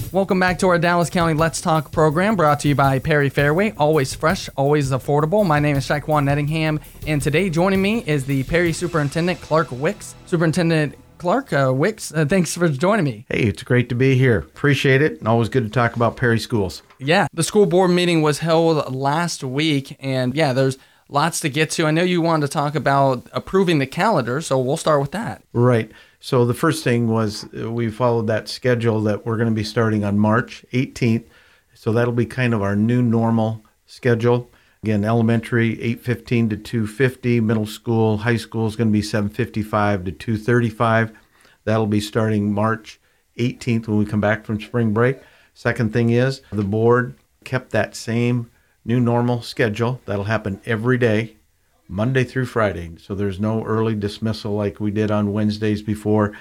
Welcome back to our Dallas County Let's Talk program, brought to you by Perry Fairway. Always fresh, always affordable. My name is Shaquan Nettingham, and today joining me is the Perry Superintendent, Clark Wicks. Superintendent Clark Wicks, thanks for joining me. Hey, it's great to be here. Appreciate it, and always good to talk about Perry schools. Yeah, the school board meeting was held last week, and there's lots to get to. I know you wanted to talk about approving the calendar, so we'll start with that. Right. So the first thing was we followed that schedule that we're going to be starting on March 18th. So that'll be kind of our new normal schedule. Again, elementary 8:15 to 2:50, middle school, high school is going to be 7:55 to 2:35. That'll be starting March 18th when we come back from spring break. Second thing is the board kept that same new normal schedule. That'll happen every day, Monday through Friday. So there's no early dismissal like we did on Wednesdays before.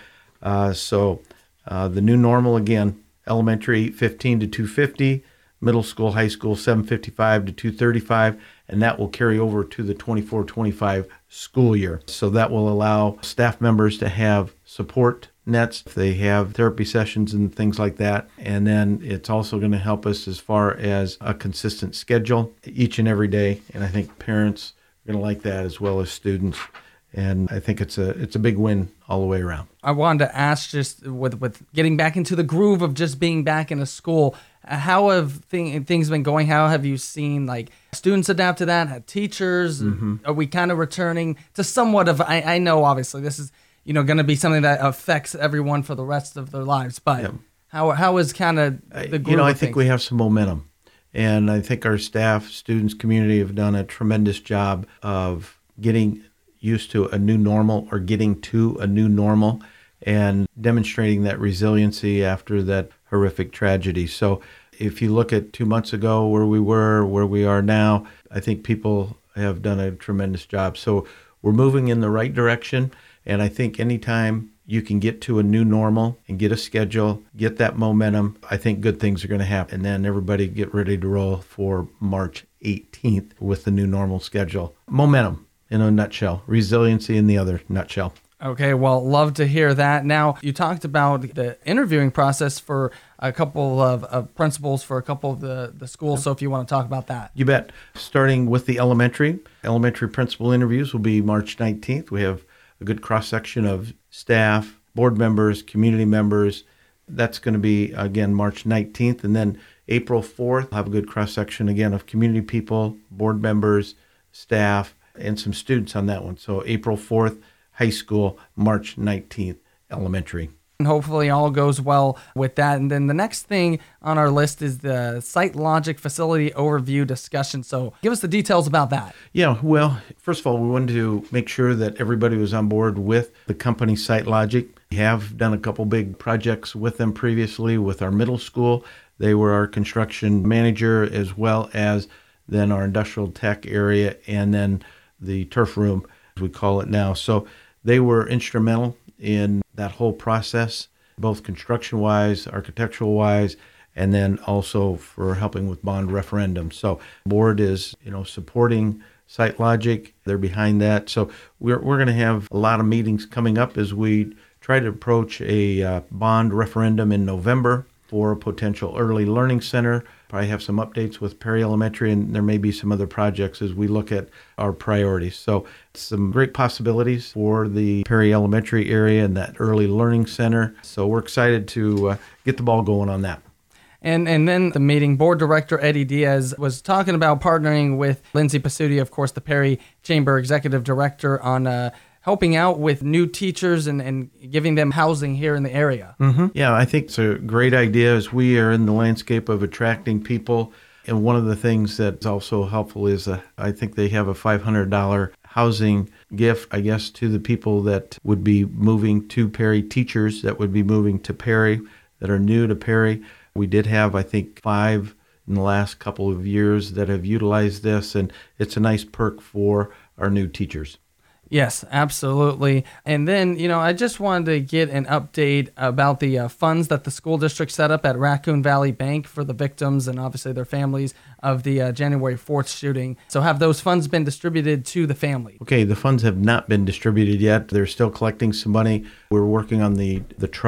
So the new normal, again, elementary 8:15 to 2:50, middle school, high school 7:55 to 2:35, and that will carry over to the 24-25 school year. So that will allow staff members to have support nets if they have therapy sessions and things like that. And then it's also going to help us as far as a consistent schedule each and every day. And I think parents are going to like that as well as students. And I think it's a big win all the way around. I wanted to ask, just with getting back into the groove of just being back in a school, how have things been going? How have you seen like students adapt to that? Teachers? Mm-hmm. Are we kind of returning to somewhat of? I know obviously this is going to be something that affects everyone for the rest of their lives, but Yep. how is kind of the groove? I think we have some momentum, and I think our staff, students, community have done a tremendous job of getting used to a new normal or getting to a new normal and demonstrating that resiliency after that horrific tragedy. So if you look at 2 months ago, where we were, where we are now, I think people have done a tremendous job. So we're moving in the right direction. And I think anytime you can get to a new normal and get a schedule, get that momentum, I think good things are going to happen. And then everybody get ready to roll for March 18th with the new normal schedule. Momentum in a nutshell, resiliency in the other nutshell. Okay, well, love to hear that. Now, you talked about the interviewing process for a couple of principals for a couple of the schools, so if you want to talk about that. You bet. Starting with the elementary principal interviews will be March 19th. We have a good cross-section of staff, board members, community members. That's going to be, again, March 19th. And then April 4th, we'll have a good cross-section, again, of community people, board members, staff, and some students on that one. So April 4th, high school, March 19th, elementary. And hopefully all goes well with that. And then the next thing on our list is the SiteLogic facility overview discussion. So give us the details about that. Yeah, well, first of all, we wanted to make sure that everybody was on board with the company SiteLogic. We have done a couple big projects with them previously with our middle school. They were our construction manager as well as then our industrial tech area and then the turf room, as we call it now. So they were instrumental in that whole process, both construction-wise, architectural-wise, and then also for helping with bond referendum. So board is, supporting SiteLogic. They're behind that. So we're going to have a lot of meetings coming up as we try to approach a bond referendum in November for a potential early learning center. Probably have some updates with Perry Elementary, and there may be some other projects as we look at our priorities. So some great possibilities for the Perry Elementary area and that early learning center. So we're excited to get the ball going on that. And then the meeting, Board Director Eddie Diaz was talking about partnering with Lindsay Pasuti, of course, the Perry Chamber Executive Director, on helping out with new teachers and giving them housing here in the area. Mm-hmm. Yeah, I think it's a great idea as we are in the landscape of attracting people. And one of the things that's also helpful is I think they have a $500 housing gift, I guess, to the people that would be moving to Perry, teachers that would be moving to Perry, that are new to Perry. We did have, I think, 5 in the last couple of years that have utilized this, and it's a nice perk for our new teachers. Yes, absolutely. And then, I just wanted to get an update about the funds that the school district set up at Raccoon Valley Bank for the victims and obviously their families of the January 4th shooting. So have those funds been distributed to the family? Okay, the funds have not been distributed yet. They're still collecting some money. We're working on the trust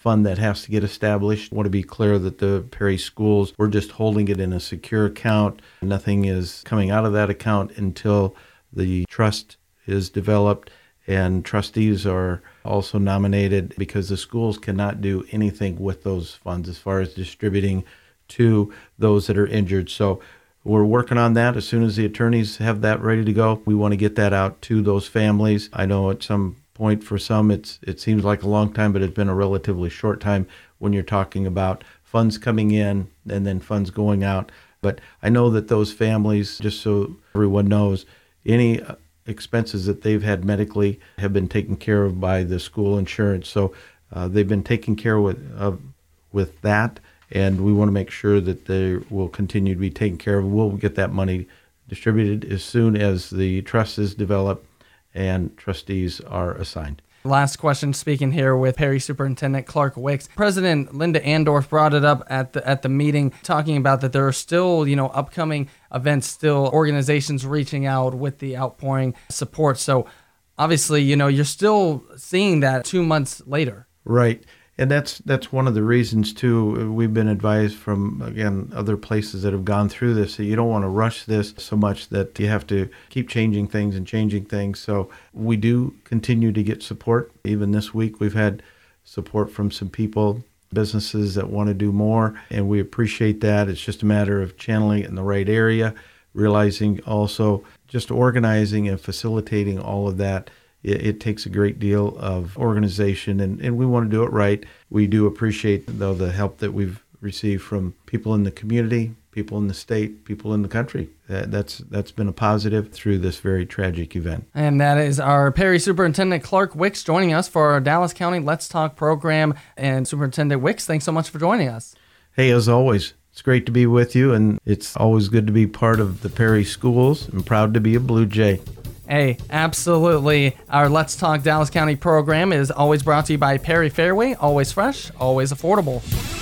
fund that has to get established. I want to be clear that the Perry Schools, we're just holding it in a secure account. Nothing is coming out of that account until the trust is developed and trustees are also nominated, because the schools cannot do anything with those funds as far as distributing to those that are injured. So we're working on that. As soon as the attorneys have that ready to go, we want to get that out to those families. I know at some point for some it seems like a long time, but it's been a relatively short time when you're talking about funds coming in and then funds going out. But I know that those families, just so everyone knows, any expenses that they've had medically have been taken care of by the school insurance. So they've been taken care of with that, and we want to make sure that they will continue to be taken care of. We'll get that money distributed as soon as the trust is developed and trustees are assigned. Last question, speaking here with Perry Superintendent Clark Wicks. President Linda Andorf brought it up at the meeting, talking about that there are still, upcoming events, still organizations reaching out with the outpouring support. So obviously, you're still seeing that 2 months later. Right. And that's one of the reasons, too. We've been advised from, again, other places that have gone through this, that you don't want to rush this so much that you have to keep changing things. So we do continue to get support. Even this week, we've had support from some people, businesses that want to do more, and we appreciate that. It's just a matter of channeling it in the right area, realizing also just organizing and facilitating all of that. It takes a great deal of organization, and we want to do it right. We do appreciate, though, the help that we've received from people in the community, people in the state, people in the country. That's been a positive through this very tragic event. And that is our Perry Superintendent Clark Wicks joining us for our Dallas County Let's Talk program. And Superintendent Wicks, thanks so much for joining us. Hey, as always, it's great to be with you, and it's always good to be part of the Perry Schools. I'm proud to be a Blue Jay. Hey, absolutely. Our Let's Talk Dallas County program is always brought to you by Perry Fairway. Always fresh, always affordable.